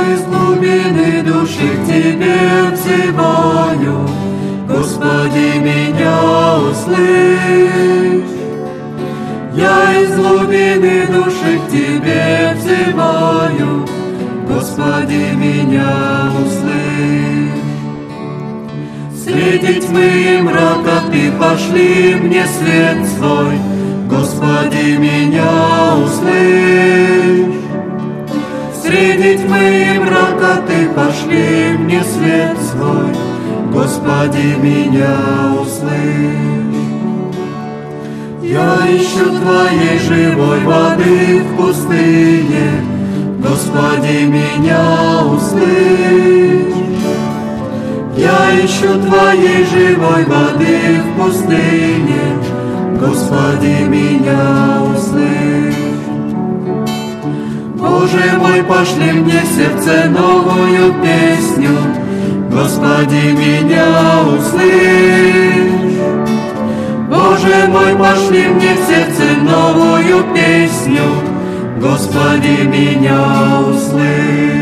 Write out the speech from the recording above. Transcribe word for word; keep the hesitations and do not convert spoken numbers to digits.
из глубины души к Тебе взываю, Господи, меня услышь. Я из глубины души к Тебе взываю, Господи, меня услышь. Среди тьмы и мрака Ты пошли мне свет свой, Господи, меня услышь. Среди тьмы и мрака Ты пошли мне свет свой, Господи, меня услышь. Я ищу Твоей живой воды в пустыне, Господи, меня услышь. Я ищу Твоей живой воды в пустыне, Господи, меня услышь. Боже мой, пошли мне в сердце новую песню, Господи, меня услышь. Боже мой, пошли мне в сердце новую песню, Господи, меня услышь.